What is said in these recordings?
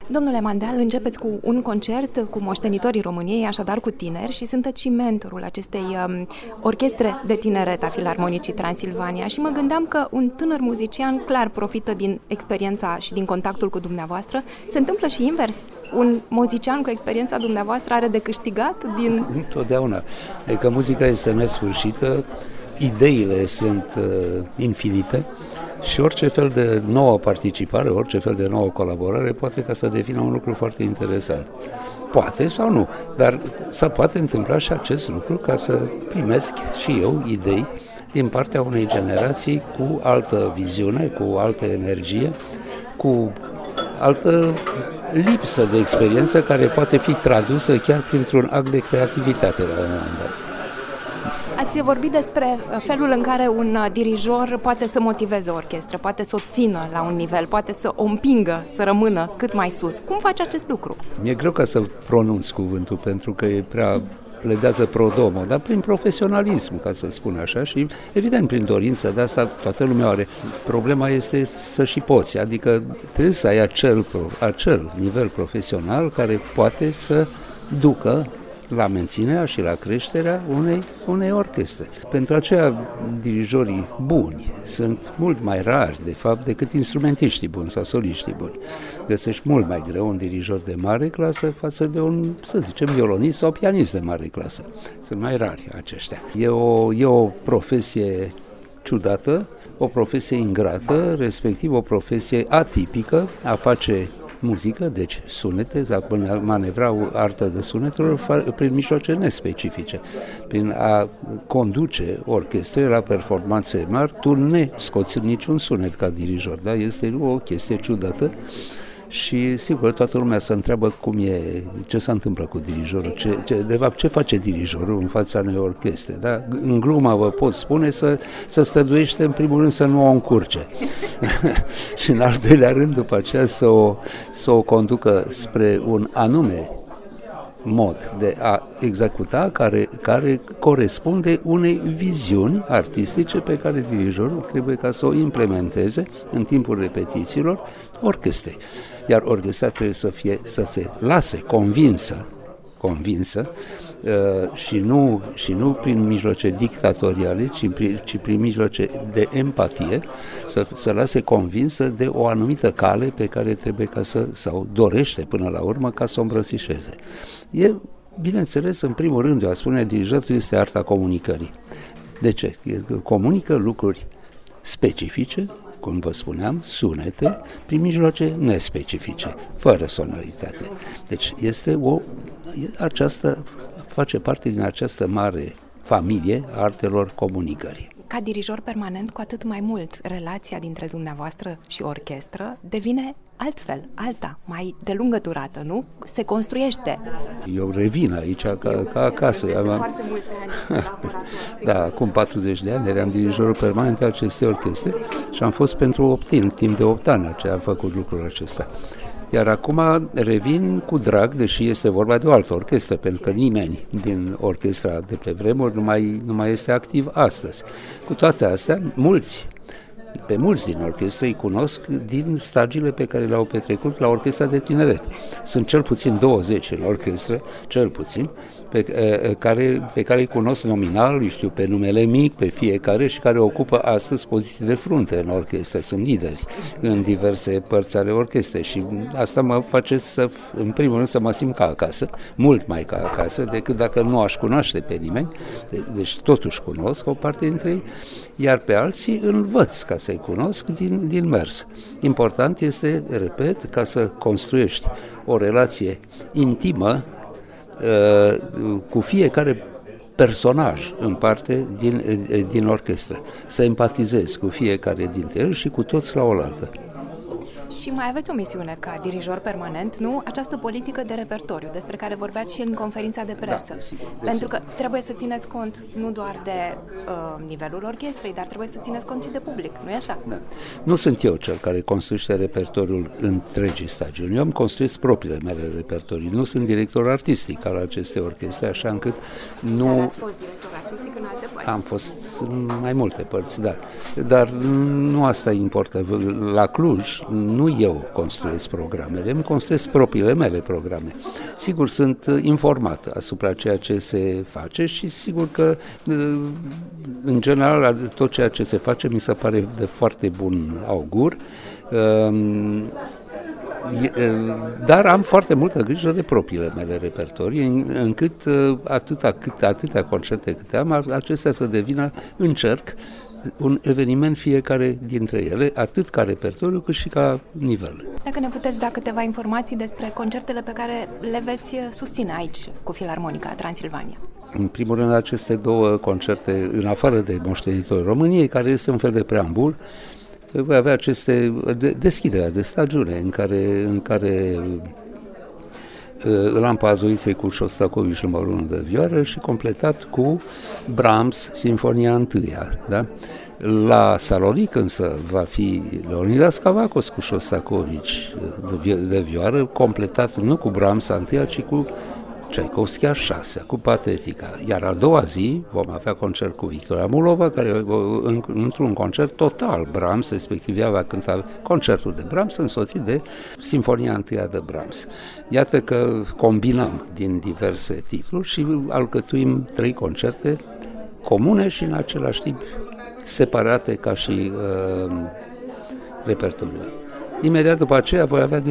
Domnule Mandeal, începeți cu un concert cu moștenitorii României, așadar cu tineri, și sunteți și mentorul acestei orchestre de tineret a Filarmonicii Transilvania și mă gândeam că un tânăr muzician clar profită din experiența și din contactul cu dumneavoastră. Se întâmplă și invers. Un muzician cu experiența dumneavoastră are de câștigat din... Întotdeauna. Adică muzica este nesfârșită, ideile sunt infinite și orice fel de nouă participare, orice fel de nouă colaborare poate ca să devină un lucru foarte interesant. Poate sau nu, dar se poate întâmpla și acest lucru ca să primesc și eu idei din partea unei generații cu altă viziune, cu altă energie, cu altă lipsă de experiență care poate fi tradusă chiar printr-un act de creativitate la un moment dat. Ați vorbit despre felul în care un dirijor poate să motiveze o orchestră, poate să o țină la un nivel, poate să o împingă să rămână cât mai sus. Cum face acest lucru? Mi-e greu ca să pronunț cuvântul, pentru că e prea pledează pro domo, dar prin profesionalism, ca să spun așa, și evident prin dorință, de asta toată lumea are. Problema este să și poți, adică trebuie să ai acel nivel profesional care poate să ducă la menținerea și la creșterea unei orchestre. Pentru aceea, dirijorii buni sunt mult mai rari, de fapt, decât instrumentiștii buni sau soliștii buni. Găsești mult mai greu un dirijor de mare clasă față de un, să zicem, violonist sau pianist de mare clasă. Sunt mai rari aceștia. E o profesie ciudată, o profesie ingrată, respectiv o profesie atipică, a face muzică, deci sunete, a manevra arta de sunetelor prin mijloace nespecifice, prin a conduce orchestre la performanțe mari, tu ne scoți niciun sunet ca dirijor, da? Este o chestie ciudată și sigur toată lumea se întreabă ce se întâmplă cu dirijorul, de fapt ce face dirijorul în fața unei orchestre, da? În glumă vă pot spune să stăduiește în primul rând să nu o încurce și în al doilea rând după aceea să o conducă spre un anume mod de a executa care corespunde unei viziuni artistice pe care dirijorul trebuie ca să o implementeze în timpul repetițiilor orchestrei. Iar orchestra trebuie să se lase convinsă și nu prin mijloace dictatoriale, ci prin mijloace de empatie, să lase convinsă de o anumită cale pe care trebuie sau dorește până la urmă ca să o îmbrățișeze. Bineînțeles, în primul rând, eu aș spune, dirijatul este arta comunicării. De ce? Comunică lucruri specifice, cum vă spuneam, sunete, prin mijloace nespecifice, fără sonoritate. Deci aceasta face parte din această mare familie a artelor comunicării. Ca dirijor permanent, cu atât mai mult, relația dintre dumneavoastră și orchestră devine alta, mai de lungă durată, nu? Se construiește. Eu revin aici ca acasă. Foarte mulți ani da, acum 40 de ani eram dirijorul permanent al acestei orchestre și am fost pentru timp de 8 ani ce am făcut lucrul acesta. Iar acum revin cu drag, deși este vorba de o altă orchestră, pentru că nimeni din orchestra de pe vremuri nu mai este activ astăzi. Cu toate astea, pe mulți din orchestră îi cunosc din stagiile pe care le-au petrecut la orchestra de tineret. Sunt cel puțin 20 în orchestră, cel puțin, pe care îi cunosc nominal, îi știu pe numele mic, pe fiecare, și care ocupă astăzi poziții de frunte în orchestră. Sunt lideri în diverse părți ale orchestrei și asta mă face în primul rând, să mă simt ca acasă, mult mai ca acasă decât dacă nu aș cunoaște pe nimeni. Deci totuși cunosc o parte dintre ei, iar pe alții învăț ca să-i cunosc din mers. Important este, repet, ca să construiești o relație intimă cu fiecare personaj în parte din orchestră, să empatizezi cu fiecare dintre ei și cu toți la oaltă. Și mai aveți o misiune ca dirijor permanent, nu? Această politică de repertoriu, despre care vorbeați și în conferința de presă. Da, desigur. Pentru că trebuie să țineți cont nu doar de nivelul orchestrei, dar trebuie să țineți cont și de public, nu-i așa? Da. Nu sunt eu cel care construiește repertoriul întregii stagiuni. Eu îmi construiesc propriile mele repertorii. Nu sunt director artistic al acestei orchestre, așa încât nu... Dar ați fost director artistic în alte părți. Am fost în mai multe părți, da. Dar nu asta importă. La Cluj nu eu construiesc programele, îmi construiesc propriile mele programe. Sigur, sunt informat asupra ceea ce se face și sigur că, în general, tot ceea ce se face mi se pare de foarte bun augur. Dar am foarte multă grijă de propriile mele repertorii, încât atâtea concerte câte am, acestea să devină, încerc, un eveniment fiecare dintre ele, atât ca repertoriu cât și ca nivel. Dacă ne puteți da câteva informații despre concertele pe care le veți susține aici cu Filarmonica Transilvania. În primul rând, aceste două concerte, în afară de Moștenitorul României, care este un fel de preambul, voi avea deschiderea de stagiune în care Lampa Azoiței cu Șostakovici numărul 1 de vioară și completat cu Brahms, Sinfonia 1. Da? La Salonic însă va fi Leonidas Cavacos cu Șostakovici de vioară, completat nu cu Brahms 1, ci cu Tchaikovsky a 6, cu Patetica. Iar a doua zi vom avea concert cu Victoria Mulova, care într-un concert total Brahms, respectiv ea va cânta concertul de Brahms însoțit de Sinfonia 1 de Brahms. Iată că combinăm din diverse titluri și alcătuim 3 concerte comune și în același timp separate ca și repertoriu. Imediat după aceea voi avea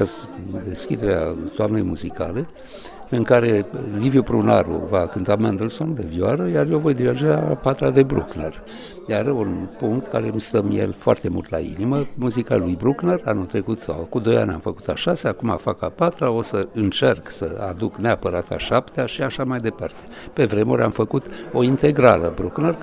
deschiderea toamnei muzicale, în care Liviu Prunaru va cânta Mendelssohn de vioară, iar eu voi dirija a 4-a de Bruckner. Iar un punct care îmi stă mie foarte mult la inimă, muzica lui Bruckner, anul trecut sau cu 2 ani am făcut a 6-a, acum fac a 4-a, o să încerc să aduc neapărat a 7-a și așa mai departe. Pe vremuri am făcut o integrală Bruckner,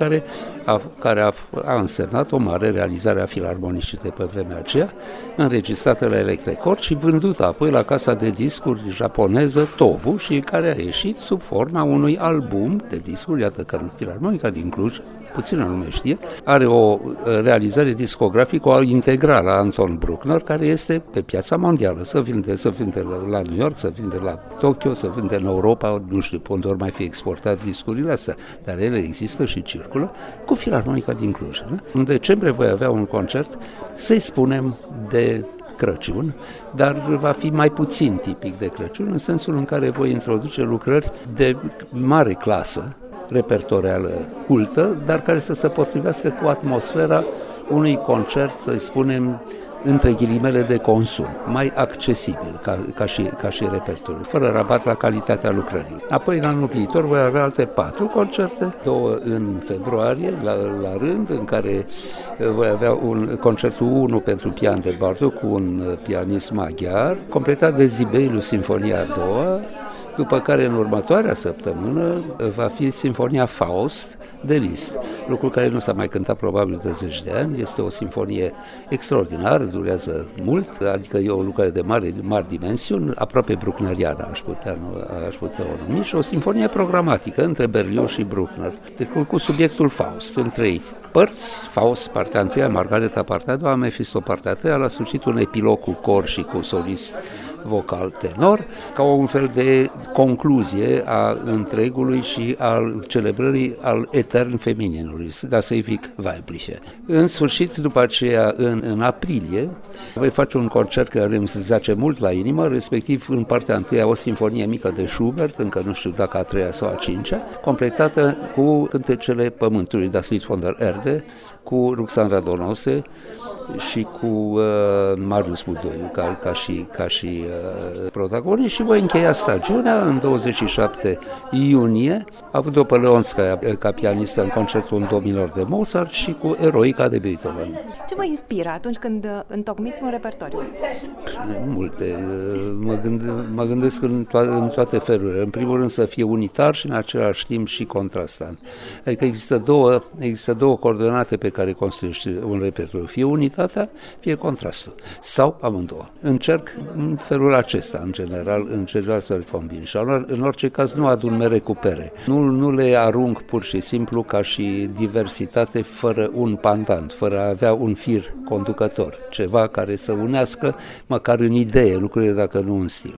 care a însemnat o mare realizare a filarmonicii de pe vremea aceea, înregistrată la Electrecord și vândută apoi la casa de discuri japoneză Tobu și care a ieșit sub forma unui album de discuri. Iată că Filarmonica din Cluj, puțină lume știe, are o realizare discografică, o integrală a Anton Bruckner, care este pe piața mondială. Să vinde la New York, să vinde la Tokyo, să vinde în Europa, nu știu unde ori mai fi exportat discurile astea, dar ele există și circulă, cu Filarmonica din Cluj. Da? În decembrie voi avea un concert, să-i spunem, de Crăciun, dar va fi mai puțin tipic de Crăciun, în sensul în care voi introduce lucrări de mare clasă, repertorială cultă, dar care să se potrivească cu atmosfera unui concert, să spunem, între ghilimele de consum, mai accesibil ca și repertoriu, fără rabat la calitatea lucrării. Apoi, în anul viitor, voi avea alte 4 concerte, 2 în februarie, la rând, în care voi avea concertul 1 pentru pian de Bartók cu un pianist maghiar, completat de Sibelius, Sinfonia a 2-a, după care în următoarea săptămână va fi Sinfonia Faust de Liszt, lucru care nu s-a mai cântat probabil de 10 de ani. Este o sinfonie extraordinară, durează mult, adică e o lucrare de mari dimensiuni, aproape bruckneriană aș putea o numi, și o sinfonie programatică între Berlioz și Bruckner, cu subiectul Faust, în 3 părți, Faust, partea 1, Margareta, partea 2, Mefisto, partea 3, la sfârșit un epilog cu cor și cu solist vocal tenor, ca un fel de concluzie a întregului și al celebrării al etern femininului, Das ewig Weibliche. În sfârșit, după aceea, în aprilie, voi face un concert care îmi zace mult la inimă, respectiv în partea întâia o sinfonie mică de Schubert, încă nu știu dacă a 3-a sau a 5-a, completată cu cântecele Pământului, Das Lied von der Erde, cu Ruxandra Donose și cu Marius Budoiu ca și protagonist, și voi încheia stagiunea în 27 iunie, având-o pe Leonskaya ca pianistă în concertul în do minor de Mozart și cu Eroica de Beethoven. Ce vă inspiră atunci când întocmiți un repertoriu? Multe. Mă gândesc în toate felurile. În primul rând să fie unitar și în același timp și contrastant. Adică există două coordonate pe care construiești un repertoriu. Fie unitatea, fie contrastul. Sau amândouă. Încerc în felul acesta, în general să le combin. Și în orice caz nu adun mere cu pere. Nu le arunc pur și simplu ca și diversitate fără un pandant, fără a avea un fir conducător. Ceva care să unească măcar în idee lucrurile, dacă nu în stil.